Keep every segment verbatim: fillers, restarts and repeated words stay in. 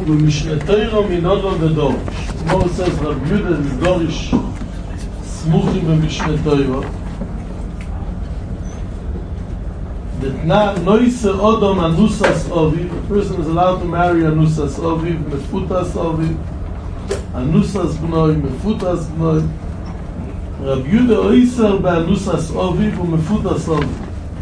במשנתנו מנודו ודורש. כמו says Rav Yehuda is Dorish Smuchim במשנתנו. That not noise odom anusas oviv. A person is allowed to marry anusas oviv, mefutas oviv, anusas bnoi, mefutas bnoi. Rav Yehuda oiser beanusas oviv umefutas oviv.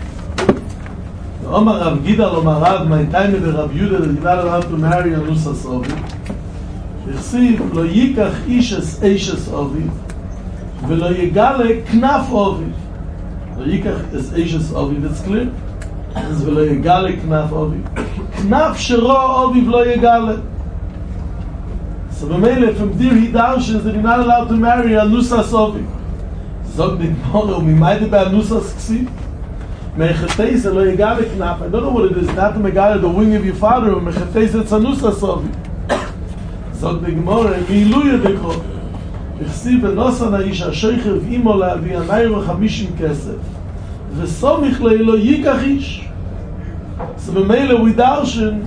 Omar Rav Gidal Omar Rav, my time with Rav Yehuda that you're not allowed to marry anusas oviv. Chsiv lo yikach ishes eishes oviv, velo yegale knaf oviv. Lo yikach is eishes oviv. It's clear. אז ולא יגלה כנף אוביב כנף שרו אוביב לא יגלה. So במילא from there he darshes that you're not allowed to marry anusas oviv. זוג נגמור וממיידה באנוסס כסיב מייחתי זה לא יגלה כנף. I don't know what it is, not to מגלה the wing of your father ומייחתי זה את אנוסס אוביב. זוג נגמור מילוי ידקו הכסיב בנוסן האיש השייכר ואימו להביא ענאי וחמישים כסף וסומך לאלו ייקח איש. So במילא we darshan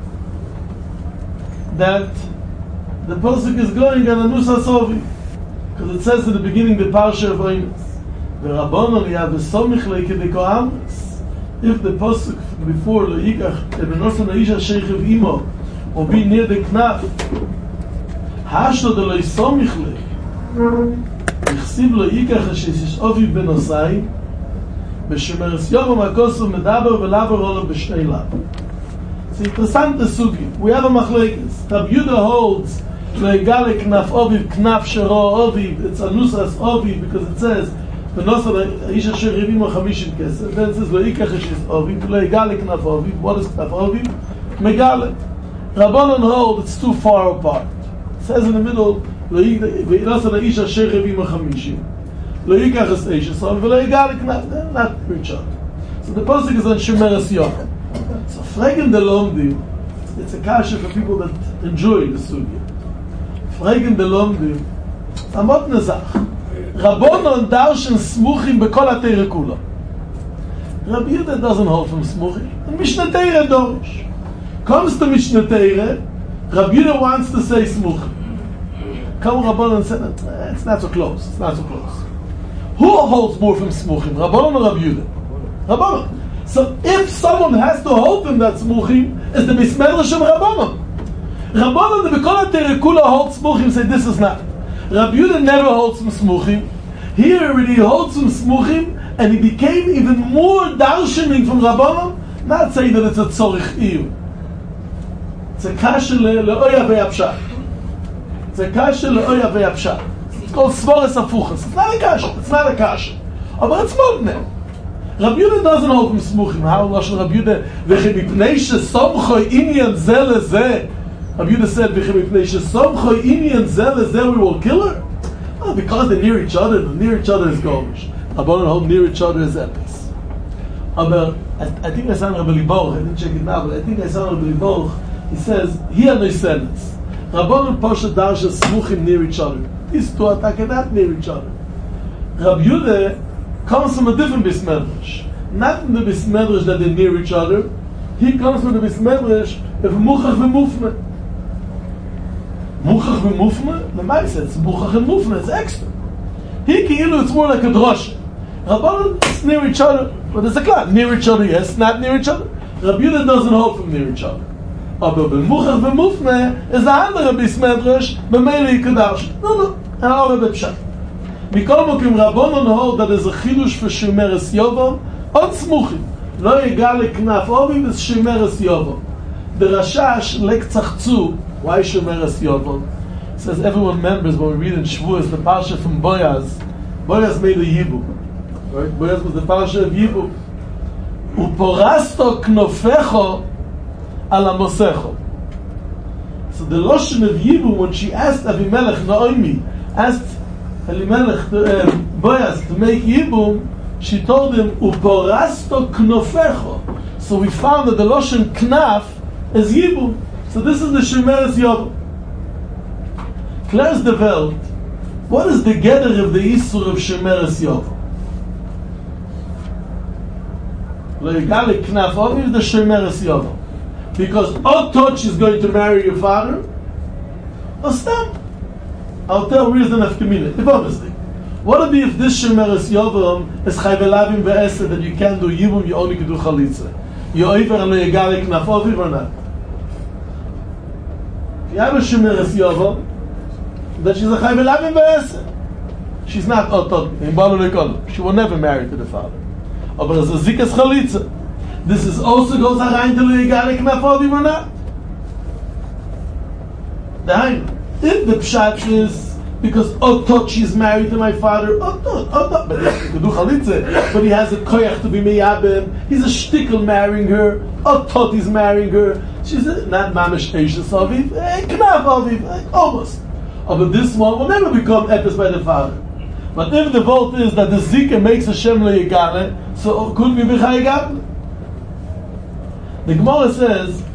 that the pasuk is going on anusas oviv because it says in the beginning the parsha of Oines v'rabbanon ya v'somich le'kedeko amres. If the pasuk before lo yikach benosan ha'isha sheikhev imo or be near the knaf hashlo de lo yisomich le yichsiv lo yikach ashes oviv benosai בשומרס יום המקוסו מדבר ולעבר עולו בשני לב. It's an interesting sugi. We have a machlekes. Rav Yehuda holds le'egale knaf oviv, knaf shero oviv. It's anusas oviv because it says v'nosar ha'isha she'chev imo chamishim kesef. Then it says lo'ikach eshes oviv, le'egale knaf oviv. What is knaf oviv? Megale. Rabbanon hold it's too far apart. It says in the middle v'nosar ha'isha she'chev imo chamishim. Lo yikach es eishes oviv v'lo yigale knaf. They're not each other. So the pasuk is on Shemeres Yom. So fragen de lomdim, it's a kasha for people that enjoy the sugya. Fragen de lomdim, amot nezach. Rabbanon darshan smuchim bekol ha-teire kula. Rabbi Yehuda doesn't hold from smuchim. And Mishnah Teire dorish. Comes to Mishnah Teire, Rabbi Yehuda wants to say smuchim. Come Rabbanon and say, it's not so close, it's not so close. Who holds more from smuchim, Rabbanon or Rabbi Yehuda? Rabbanon. So if someone has to hold him that smuchim, is the bismedrish of Rabbanon. Rabbanon, the Bekol HaTeire Kula holds smuchim, say this is not. Rabbi Yehuda never holds some smuchim. Here already holds some smuchim, and he became even more darshaning from Rabbanon, not saying that it's a tzorich ir. It's a kasha le'oya ve'apshat. It's a kasha le'oya ve'apshat. It's called svores afuchas. It's not a kasha. It's not a kasha. But it's more than that. Rabbi Yehuda doesn't hold from smuchim. How Lashon Rabbi Yehuda v'chem mipnei shesomcho inyan zeh lezeh. Rabbi Yehuda said v'chem mipnei shesomcho inyan zeh lezeh we will kill her. Oh, because they're near each other. The near each other is gomish. Rabbanon hold near each other is epis. But I, I think I saw Rabbi Liboch. I didn't check it now, but I think I saw Rabbi Liboch. He says here no sentence. Rabbanon posha darsha smuchim near each other. These two are not near each other. Rabbi Yehuda comes from a different bismedrash. Not from the bismedrash that they're near each other. He comes from the bismedrash of muchach v'mufne. Muchach v'mufne? The Mai says muchach and mufne. It's extra. He ki'ilu, it's more like a drosha. Rabbanon, it's near each other. But there's a cloud. Near each other, yes. Not near each other. Rabbi Yehuda doesn't hold from near each other. But muchach v'mufne is the andere bismedrash. B'meili yikadarsh. No, no. And I'll have it shut. Mikol mokim Rabbanon hold that is a chidush for Shemeres Yovam on smuchim. Lo yigale knaf oviv is Shemeres Yovam. The Rashash lektzachzu. Why Shemeres Yovam? It says everyone remembers when we read in Shavuos the parsha from Boaz. Boaz made a yibum. Right? Boaz was the parsha of yibum. Uporasto knofecho ala mosecho. So the lotion of yibum when she asked Avimelech Naomi asked Elimelech, uh, Boaz, to make Yibum, she told him, Uporasto knofecho. So we found that the Loshen knaf is Yibum. So this is the Shemeres Yovam. Claire's the Welt. What is the gather of the Isur of Shemeres Yovam? Lo yigale knaf oviv the Shemeres Yovam. because Otot she's going to marry your father, or stop. I'll tell reason of community. If honestly, what would be if this Shemeres Yovam is Chayvelavim ve'esed that you can't do Yibum, you only can do Chalitza? You over and you got it Knafoviv or not? If you have a Shemeres Yovam, that she's a Chayvelavim ve'esed. She's not Otot, in Balu Lekol. She will never marry to the father. But as a Zikas Chalitza, this is also goes around to you got it Knafoviv or not? The if the pshat is because Otot she's married to my father, Otot, Otot, but he can do chalitza, but he has a koyach to be meyabim. He's a shtickle marrying her. Otot is marrying her. She's a, not mamish eishes aviv, knaf aviv, almost. Oh, but this one will never become epis by the father. But if the vote is that the zika makes a shem leyegale, so could be b'chayegale. The Gemara says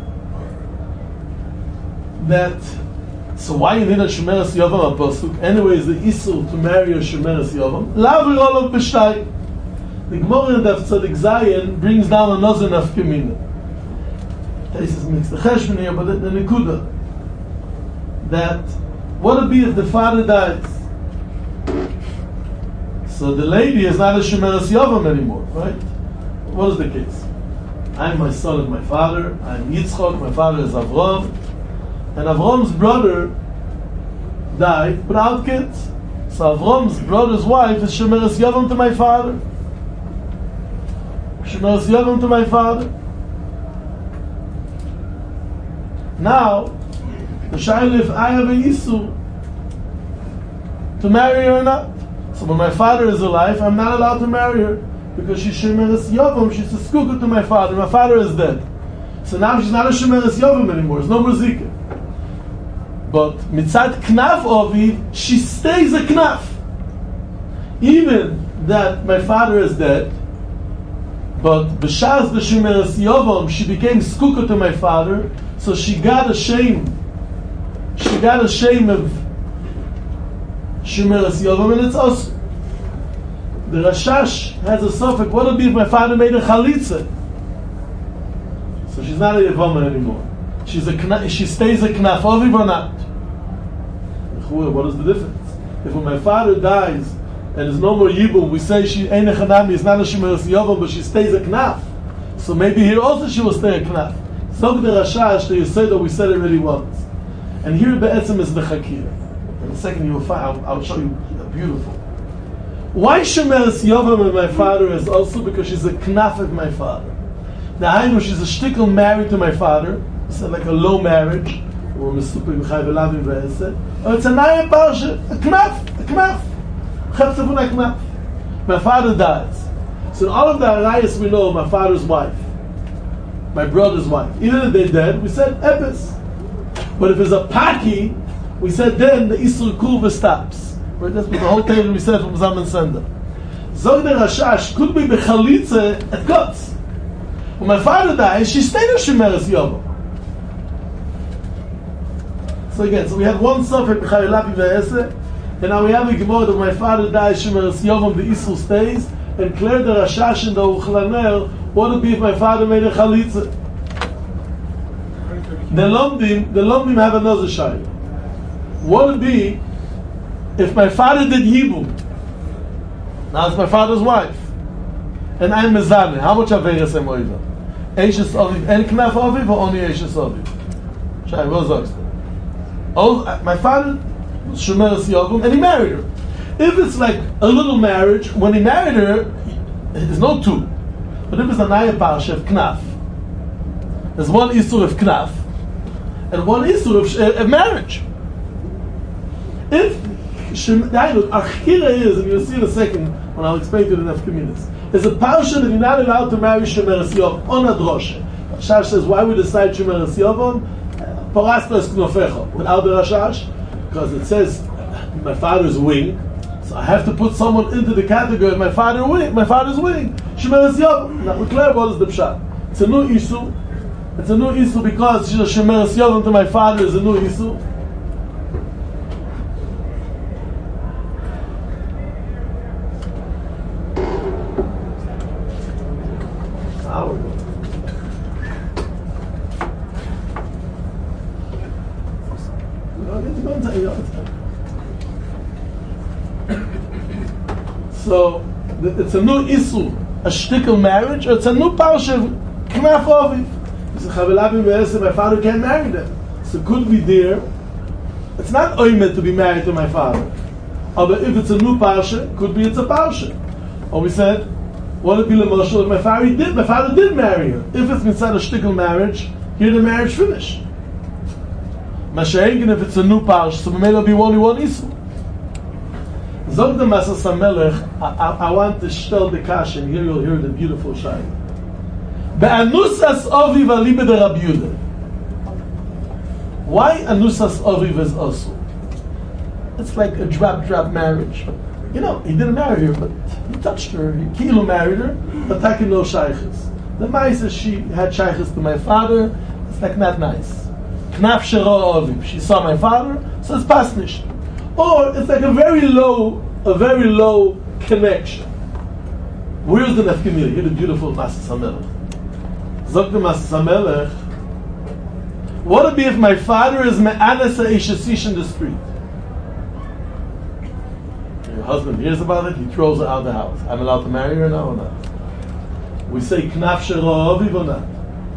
that. So why you need a Shemeres Yovam Apostol? Anyways, the Isur to marry a Shemeres Yovam. Lavi Olav B'shtay. The Gemara in Daf Tzadik Zayin brings down another nafkamina. Taisus makes the cheshbon here, but the, the Nikuda. That, what would be if the father dies? So the lady is not a Shemeres Yovam anymore, right? What is the case? I'm my son of my father, I'm Yitzchok, my father is Avram, and Avram's brother died without kids. So Avram's brother's wife is Shemeres Yavam to my father. Shemeres Yavam to my father. Now, the Shaila if I have a Yisur to marry her or not. So when my father is alive, I'm not allowed to marry her because she's Shemeres Yavam, she's a skukah to my father. My father is dead. So now she's not a Shemeres Yavam anymore, there's no muzika. But mitzad knaf oviv, she stays a knaf. Even that my father is dead, but b'shas the Shemeres Yovam, she became skukah to my father, so she got a shame. She got a shame of Shemeres Yovam, and it's also the Rashash has a suffix. What would be if my father made a chalitza? So she's not a Yavama anymore. She's a she stays a knaf oviv or not? What is the difference? If when my father dies and there's no more yibum, we say she ain't a chanami, it's not a Shemeres Yovam, but she stays a knaf. So maybe here also she will stay a knaf. So the Rashash that you said that we said already once, and here be'etzem is the chakira. In a second you will find. I'll, I'll show you beautiful. Why Shemeres Yovam of my father is also because she's a knaf of my father. Now I know she's a shtickle married to my father. It's like a low marriage, or Mesupim Chayvelavim ve'esed. Or it's a nayim parsha, a knaf, a knaf. Chepsefun a knaf. My father dies. So in all of the arayas we know, my father's wife, my brother's wife, even if they're dead, we said epis. But if it's a paki, we said then the Isur Kulva stops. Right? That's what the whole table we said from Zaman Sender. Zog the Rashash could be bechalitze at guts. When my father dies, she stayed in Shemeres Yovam. So again, so we had one suffix Chayelapi ve'esed, and now we have a Gemara that my father dies Shemeres Yovam, the Isur stays, and clear the Rashash and the Uchlaner. What would be if my father made a chalitza? The Lomdim, the Lomdim have another shayla. What would be if my father did Yibum? Now it's my father's wife, and I'm Mezane. How much Averis am I? Eishes Aviv, and Knaf Aviv, or only Eishes Aviv? Shai, what is that? Oh, my father was Shemeres Yovam, and he married her. If it's like a little marriage, when he married her, there's no two. But if it's a Naya Parsha of Knaf, there's one Isur of Knaf, and one Isur of, uh, of marriage. If Achira is, and you'll see in a second when I'll explain to you the Nefkaminas, there's a Parsha that you're not allowed to marry Shemeres Yovam on a drosha. Rashash says, why we decide Shemeres Yovam? Parasta es knofecha. Without the Rashash, because it says my father's wing, so I have to put someone into the category of my father wing, my father's wing. Shemeres Yovam. Now we're clear what is the pshat. It's a new issue. It's a new issue because she's a Shemeres Yovam to my father is a new issue. So it's a new issue, a shtickle marriage, or it's a new parsha knaf oviv. My father can't marry them, so it could be there. It's not oimed to be married to my father. But if it's a new parsha, could be it's a parsha. Or we said, what if be l'moshel if my father did? My father did marry her. If it's inside a shtickle marriage, here the marriage finished. Mashengen if it's a new parsha, so maybe it'll be only one issue. Zog the Masas HaMelech, I want to stel the kash, and here you'll hear the beautiful shayla. Be'anusas oviv alibe de Rabbi Yehuda. Why anusas oviv is also? It's like a drop-drop marriage. You know, he didn't marry her, but he touched her. He kilo married her, but taki no shaykhis. The mice is she had shaykhis to my father. It's like not nice. Knaf shero oviv. She saw my father, so it's pasnish. Or it's like a very low, a very low connection. Where's the nefkemir? Here's the beautiful Masas HaMelech. Zog the Masas HaMelech. What would be if my father is me'anes ha'ishasish in the street? Your husband hears about it, he throws her out of the house. I'm allowed to marry her now or not? We say knaf shero oviv or not?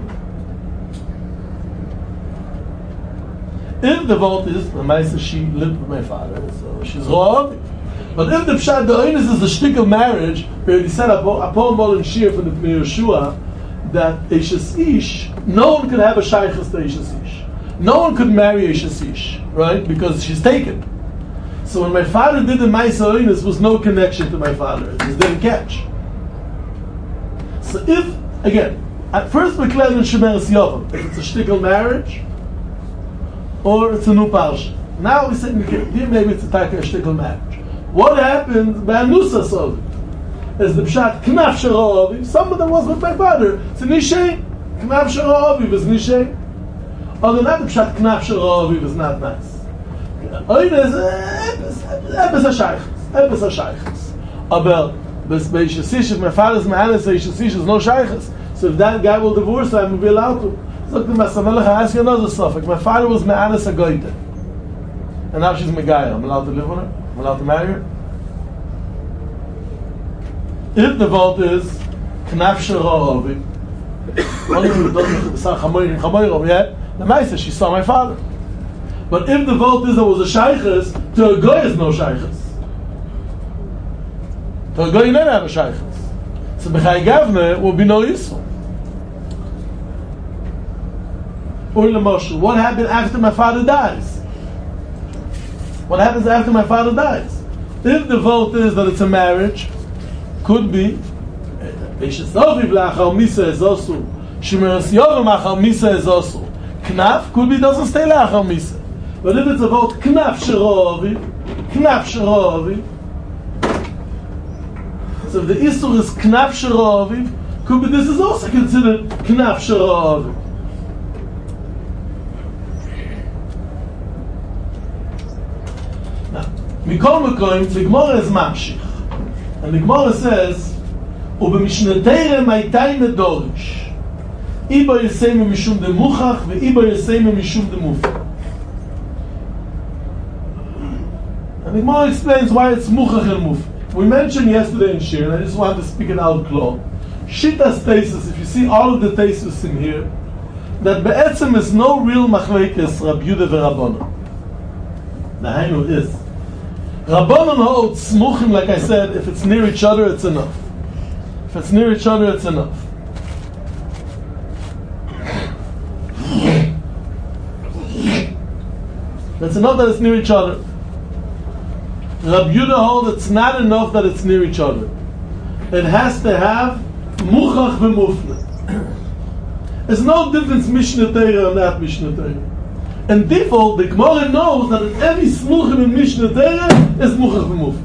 If the vote is, the Maisa, she lived with my father, so she's ro'oviv. But if the pshat the oinus is a shtick of marriage, where he said a poem bol in shir from the Yeshua, that Eishes Ish, no one could have a shaykhus to Eishes Ish. No one could marry Eishes Ish, right? Because she's taken. So when my father did the Maisa oinus, there was no connection to my father. It just didn't catch. So if, again, at first we claim in Shemeres Yovam, if it's a shtick of marriage, or it's a new parsha. Now we say, maybe it's a taka shtickle marriage. What happens by Anusas Oviv? Is the pshat knaf shero oviv? Some of them was with my father. It's a nishay. Knaf shero oviv is nishay. Other than that, the pshat knaf shero oviv is not nice. Oida is ebes ha-shaychus. Ebes ha-shaychus. Aber, by Yeshasish, if my father's ma'anis, Yeshasish is no shaychus. So if that guy will divorce her, I will be allowed to. Look, the Masas HaMelech, I ask you another suffix. My father was me'anis ha-goyte. And now she's megaya. I'm allowed to live with her? I'm allowed to marry her? If the vote is knaf shero oviv, only if it doesn't say chamoyim chamoyim yet, the Maisa, she saw my father. But if the vote is there was a shaykhus, to a goy is no shaykhus. To a goy you never have a shaykhus. So b'chai gavne will be no yisrael. Or l'moshel, what happened after my father dies? What happens after my father dies? If the vote is that it's a marriage, could be Eishes Oviv la'achar misa is also Shemeres Yovam la'achar misa is also Knaf, could be doesn't stay la'achar misa. But if it's about Knaf shero oviv, Knaf shero oviv, so if the Isur is Knaf shero oviv, could be this is also considered Knaf shero oviv. Mikol Mekoim, the Gemara is mamshich, and the Gemara says, "Ubemishnateirim haytayim dorish, iba yiseimu mishum demuchach, veiba yiseimu mishum demufach." And the Gemara explains why it's muchach and mufach. We mentioned yesterday in Shir, and I just want to speak it out clear. Shitas tesis, if you see all of the tesis in here, that be'etzem is no real machlekes Rabbi Yehuda veRabbanan. Nahainu is. Rabbanan hold smuchim, like I said, if it's near each other, it's enough. If it's near each other, it's enough. It's enough that it's near each other. Rabbi Yehuda hold it's not enough that it's near each other. It has to have muchach v'mufne. There's no difference Mishnah Torah or not Mishnah Torah. And default, the Gemara knows that every smuchim in Mishnah Torah is muchach v'mufne.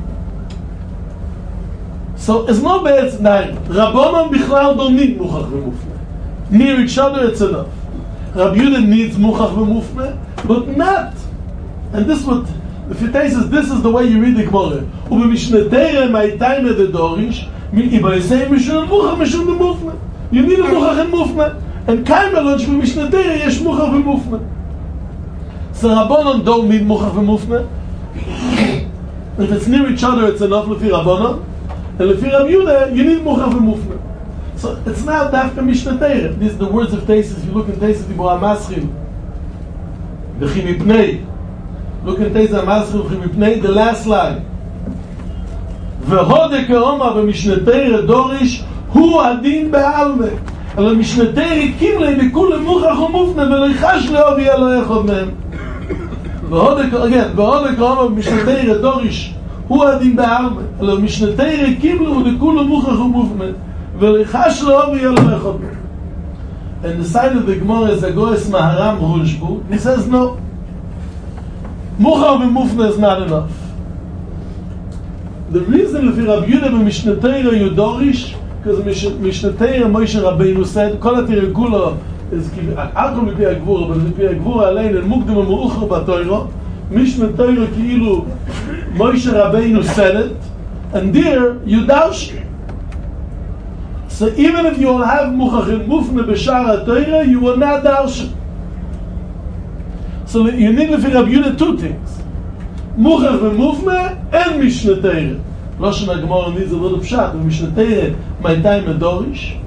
So it's no bad. Nein, Rabbanan bichlal don't need muchach v'mufne. Near each other, it's enough. Rabbi Yehuda needs muchach v'mufne, but not. And this what the Fitay says. This is the way you read the Gemara. Ube Mishnah Torah ma'itayme the dorish. Iba yisei mishum muchach mishum the mufne. You need a muchach and mufne. And kaim alon shbe Mishnah Torah yesh muchach v'mufne. So Rabbanon don't need Muchach v'Mufne. If it's near each other, it's enough Lefi Rabbanon. And Lefi Rabbi Yehuda, you need Muchach v'Mufne. So it's not Dafka Mishnah Torah. These are the words of Teisus. If you look in Teisus Dibur HaMaschil, V'chi mipnei. Look in Teisus HaMaschil, V'chi mipnei, the last line. V'hode ke'oma v'Mishnah Torah dorish hu adin be'alme. אלא משנתי ריקים להם בכולם מוכח ומופנה ולא יחש לאובי אלו אחד מהם ועוד הקרמה במשנתי רדוריש הוא הדין בעלמה אלא משנתי ריקים להם בכולם מוכח ומופנה ולא יחש לאובי אלו אחד מהם. And the side of the Gemara is Agoes Maharam Rushbu. He says no, mukha v'mufna is not enough. The reason lefi Rabbi Yehuda b'Mishnah Torah Yudorish, because Mishnah Torah Moshe Rabbeinu said, Kol HaTirah is Alkol Mipi HaGvura, but Mipi HaGvura Alein and Mukdim HaMu'ucher BaTorah. Mishnah Torah Ki'ilu Moshe Rabbeinu said it, and there Yudarsh. So even if you will have Muchach and Mufne B'Shar HaTorah, you will not Darsh. So you need to figure out you need two things. Muchach and Mufne and Mishnah Torah. Lashon HaGemara needs a little pshat. And Mishnah Torah, my time Medorish.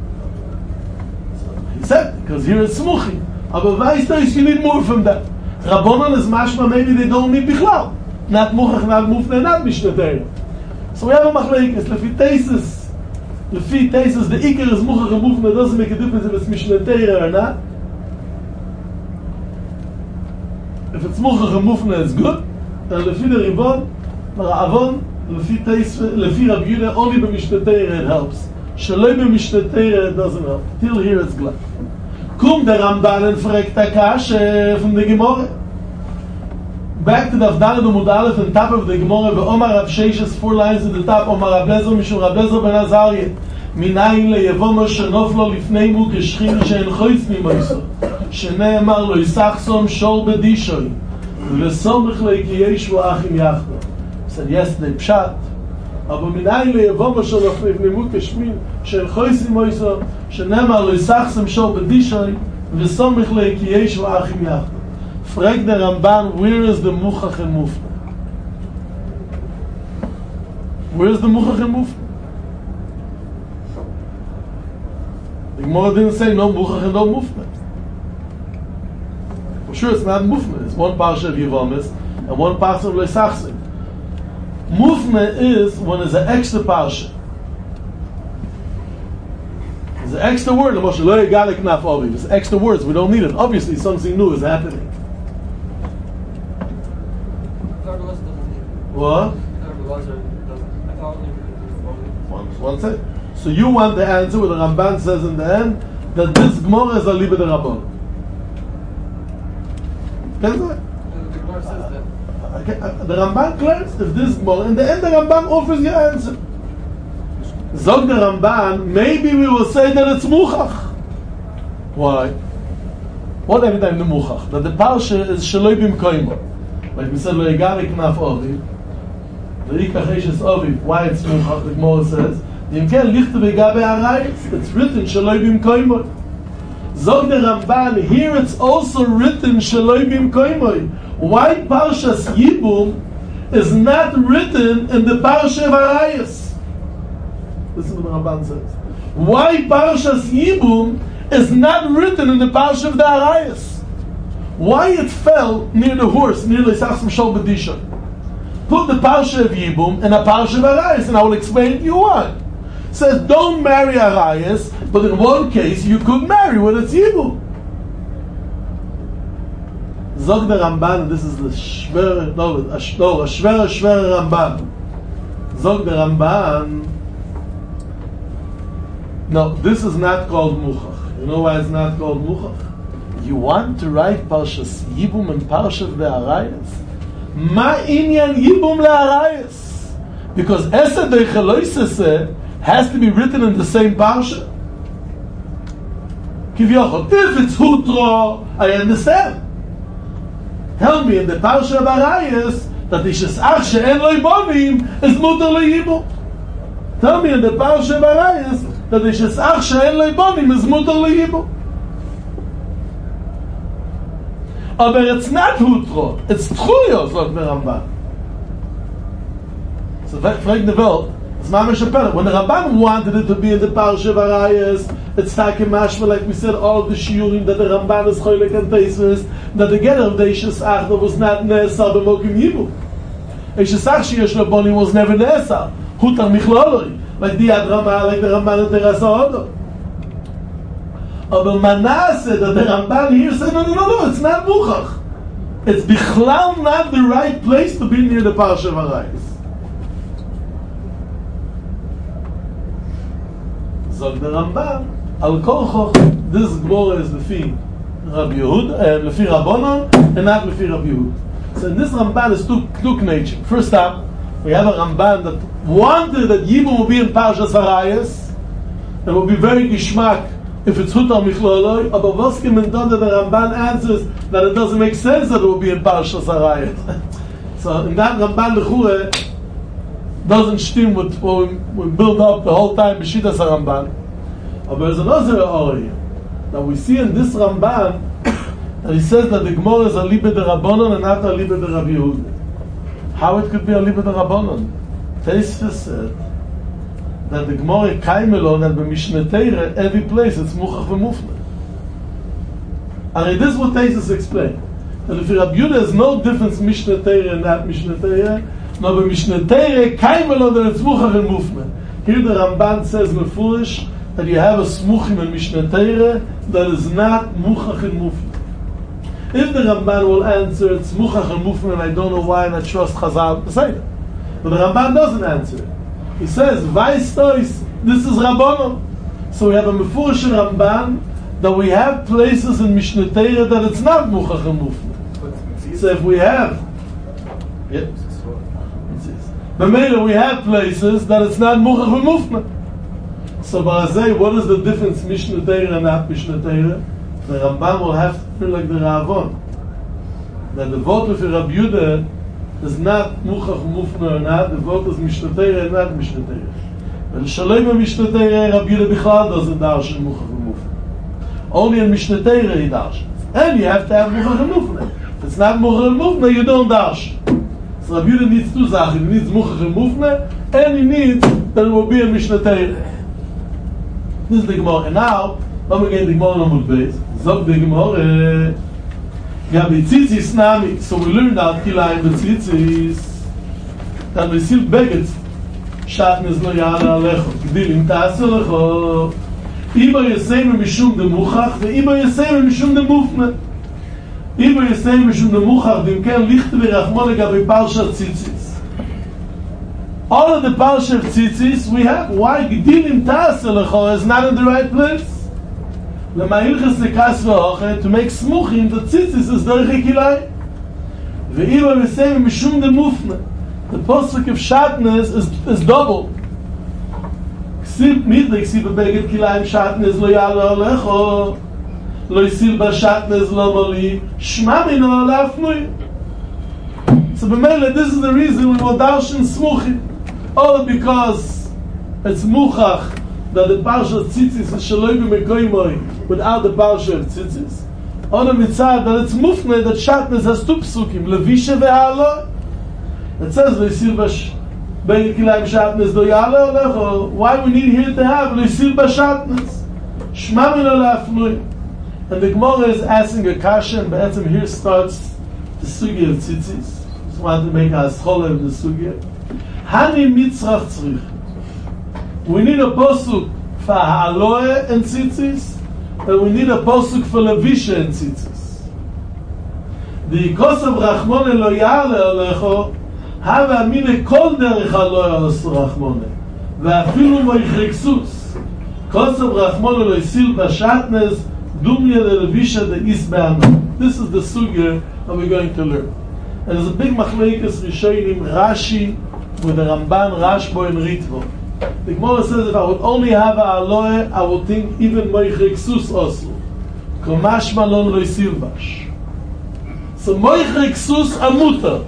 He said, because here it's Smuchi. But Weiss you need more from that. Rabbanon is mashma, maybe they don't need Bichlal. Not Muchach, not Mufne, not Mishnah Torah. So we have a machlekes, lefi Teisus. Lefi Teisus, the Iker is Muchach and Mufne, doesn't make a difference if it's Mishnah Torah or not. If it's Muchach and Mufne, it's good. And lefi the Ribon, Ra'avon, lefi Teisus, lefi Rabbi Yehuda, only by Mishnah Torah it helps. Shaloi by Mishnah Torah it doesn't help. Till here it's glad. Kum der Ramban and fragt der Kashe from the Gemara. Back to the Avdalad Amud Aleph on top of the Gemara, Omar Rav Sheishes, four lines at the top, Omar Rav Lezer, Mishum Rav Lezer ben Azariah, Minayin le'yevomo shenoflo lifneimu k'shchim she'en choyz mimoiso, shene'emar lo yisachsom shor bedishoy, v'somich le'kiyeshu achim yachdo. He said, yes, they pshat, aber minayin le'yevomo shenoflo k'shchim she'en choyz mimoiso, shene'emar lo yisachsom shor bedishoy, v'somich le'kiyeshu achim yachdo. Frag the Ramban, where is the Muchach and Mufne? Where is the Muchach and Mufne? The Gemara didn't say no Muchach and no Mufne. For sure it's not Mufne. It's one parsha of Yevomis and one parsha of Leisachsim. Mufne is when there's an extra parsha. There's an extra word. There's extra words. We don't need it. Obviously something new is happening. What? One, one second. So you want the answer where the Ramban says in the end that this Gemara is a liba de Rabbon. Can the Gemara says that. Okay. The Ramban claims if this Gemara, in the end the Ramban offers your answer. Zog the Ramban, maybe we will say that it's Muchach. Why? What every time the Muchach? That the parsha is Shaloi Bim Koimo. Like we said, Lo Yigari Knaf Ovi. The Ikacheshes Ovi, why it's Muchach, the Gemara says, it's written, Shaloi Bim Koimoi. Zog the Ramban, here it's also written, Shaloi Bim Koimoi. Why Parshas Yibum is not written in the Parsha of Arayas? Listen to what the Ramban says. Why Parshas Yibum is not written in the Parsha of the Arayas? Why it fell near the horse, near the Sachsim Shol B'Disha? Put the Parsha of Yibum and a Parsha of Arayas, and I will explain to you why. It says, don't marry Arayas, but in one case you could marry when it's Yibum. Zog the Ramban, this is the Shver, no, a Shver, a Shver, Shver Ramban. Zog the Ramban, no, this is not called Muchach. You know why it's not called Muchach? You want to write Parshas Yibum and Parsha of the Arayas? Ma inyan Yibum le'Arayas? Because Esed Eicheloisese has to be written in the same Parsha. Kivyochot, if it's Hutro, I understand. Tell me in the Parsha of Arayas that Ishes Ach she'en lo Yibonim is Mutar le'Yibum. Tell me in the Parsha of Arayas that Ishes Ach she'en lo Yibonim is Mutar le'Yibum. but it's not Hutro, it's Tchuyo, sagt der Ramban. So, fragt the Welt, it's Mamash Apellah. When the Ramban wanted it to be in the Parsha of Arayas, it's Taki Mashma, like we said, all of the shiurim that the Ramban is Choylek and Teisves, that the Ger of the Eishes Achda was not Ne'esar b'Mokim Yibu. Eishes Ach Sheyesh Rabbonim was never Ne'esar. Hutar Michloloi. Like the Ad Ramah, like the Ramban and the Rasa Odo. But Manasseh, that the Ramban here said, no, no, no, no, it's not Muchach. It's Bichlal not the right place to be near the Parsha of Arayas. So the Ramban, Al Kol Choch, this Gemara is Lefi Rabbi Yehud, uh, Lefi Rabbanon, and not Lefi Rabbi Yehud. So in this Ramban is two, two nature. First up, we have a Ramban that wanted that Yibum will be in Parshas Arayas, and will be very Gishmak if it's Hutar Michloloi, but Voskim and Don that the Ramban answers that it doesn't make sense that it will be in Parshas Arayas. So in that Ramban Lechure doesn't stem with what we, we build up the whole time B'Shitas Ramban. But there's another area that we see in this Ramban that he says that the Gemara is a Libe de Rabbanon and not a Libe de Rabbi Yehuda. How it could be a Libe de Rabbanon? Teisves said that the Gemara Kaimelon and B'Mishneh Teire, every place it's Muchach v'Mufne. And this is what Teisves explained. That if Rabbi Yehuda has no difference Mishneh Teire and not Mishneh Teire, no, B'Mishneh Teire Kaimelon that it's Muchach and Mufne. Here the Ramban says Mefurish that you have a Smuchim and Mishneh Teire that is not Muchach and Mufne. If the Ramban will answer it's Muchach and Mufne, and I don't know why, and I trust Chazal to say that. But the Ramban doesn't answer it. He says, Vaistois, this is Rabbanon. So we have a Mefurish Ramban that we have places in Mishneh Teire that it's not Muchach and Mufne. So if we have, yep, but maybe we have places that it's not Muchach and Mufne. So Barazay, what is the difference Mishneh Teire and not Mishneh Teire? The Ramban will have to feel like the Ravon. That the vote of Rabbi Yehuda is not Muchach Mufne or not, the vote is Mishneh Teire and not Mishneh Teire. And Shalom and Mishneh Teire, Rabbi Yehuda Bichlal doesn't darshan Muchach Mufne. Only in Mishneh Teire he darshan. And you have to have Muchach Mufne. If it's not Muchach Mufne, you don't darshan. So Rabbi Yehuda needs two things. He needs Muchach Mufne, and he needs that it will be a Mishneh Teire. This is the Gemara. And now, let me get the Gemara on the base. Zog the Gemara. Yeah, B'tzitzis Nami. So we learned that Kilayim B'tzitzis. That we see Begets. Shatnez lo ya'ala alecho. Gdilim ta'ase lecho. Iba yasem mishum de Muchach, ve'iba yasem mishum de Mufne. Iba yasem mishum de Muchach, v'imken lichte v'rachmon legabe Parshat Tzitzis. All of the Parsha of Tzitzis we have. Why Gdilim ta'ase lecho is not in the right place? To make smuchim, the tzitzis is derech kilai. Ve'iba v'seim mishum de mufne. The posuk of shatnez is, is double. Ksib midlik ksib beged kilayim shatnez lo ya'ala alecho. Lo yisil ba shatnez lo moli. Shma mino lafnui. So b'meile, this is the reason we will darshan smuchim. All because it's muchach that the Parsha of Tzitzis is Shaloi b'Mekoimoi without the Parsha of Tzitzis. On the mitzvah that it's Mufne that Shatnez has two psukim, Levisha ve'Ha'aloi. It says Le'isir bash Beged Kilayim Shatnez do Ya'aloi Olecho. Why we need here to have Le'isir bash Shatnez? Shma mino la'afnui. And the Gemara is asking a kasha, and Be'etzim here starts the sugya of Tzitzis. Just wanted to make a scholar of the sugya. Hani mitzrach tzrich. We need a posuk for Ha'aloe and Tzitzis, and we need a posuk for Levisha and Tzitzis. The Kosav Rachmone lo ya'ale alecho, have amine kol derech aloe Rachmone, ve'afilu moichriksus. Kosav Rachmone lo yisil b'shatnez, dumya de Levisha de is be'ano. This is the sugya that we're going to learn. And there's a big machlekes rishonim Rashi with the Ramban, Rashbo, and Ritvo. The Gemara says if I would only have a aloe, I would think even moichriksus also. Komash malon lo yisilbash. So moichriksus amuta.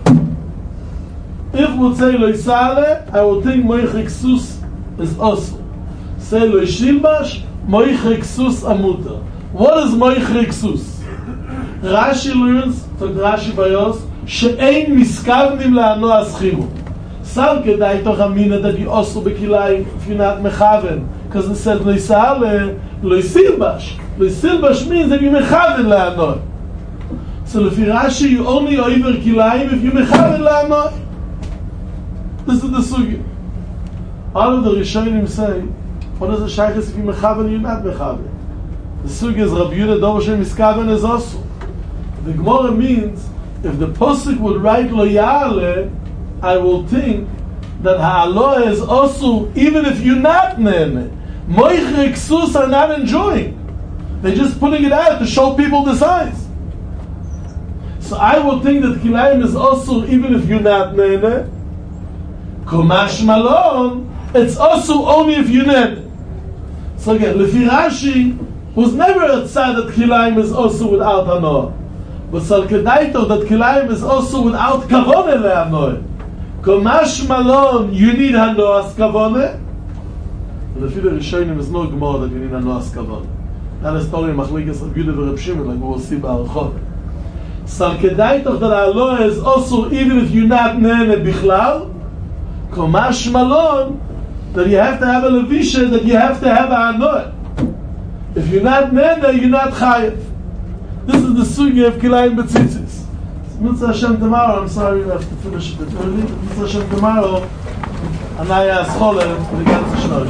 If we would say lo yisale, I would think moichriksus is also. Say lo yisilbash, moichriksus amuta. What is moichriksus? Rashi learns, so Rashi Bayos, she'ein miskavnim la'ano aschiru. Some kedai toch amina that you also bekilayim if you're not mechaven, because it says loisale, loisilbash. Loisilbash means that you mechaven la'ano. So lefi Rashi, you only over kilayim if you mechaven la'ano. This is the sugi. All of the Rishonim say, what is the shaykhis if you mechaven, you're not mechaven. The sugi is Rabbi Yehuda Dover Shem miskaven is also. The Gemara means, if the Posuk would write lo ya'ale, I will think that ha'aloha is also, even if you're not nene. Moiche ksus are not enjoying. They're just putting it out to show people the size. So I will think that kilayim is also, even if you're not nene. Kumash malon, it's also only if you're nene. So again, Lefi Rashi was never a tzad that kilayim is also without hanoah. But Sal Kedaito that kilayim is also without kavone le'anoah. Kumash malon, you need hanoah's kavone. And the Fide Rishonim is no gemara that you need hanoah's kavone. That is story of Machlekes Rabbi Yehuda and Reb Shimon, like we will see ba'archot. Sal Kedaito that hanoah is also even if you're not nene bichlal. Kumash malon, that you have to have a levisha, that you have to have a hanoah. If you're not nene, you're not chayev. This is the sugi of kilayim betzitzis. Mitzvah Hashem tomorrow, I'm sorry we have to finish it early. Mitzvah Hashem tomorrow, Anaya Scholar, the ganze Schnorr.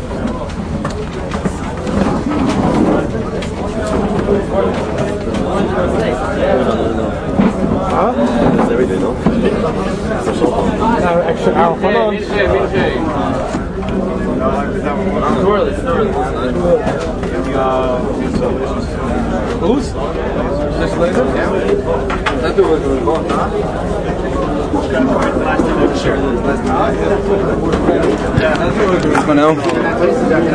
Huh? That's every day, no? No, extra hour. Hold on. Too early, too early. Who's? Just later? That's what we're going to Yeah, that's what we're going to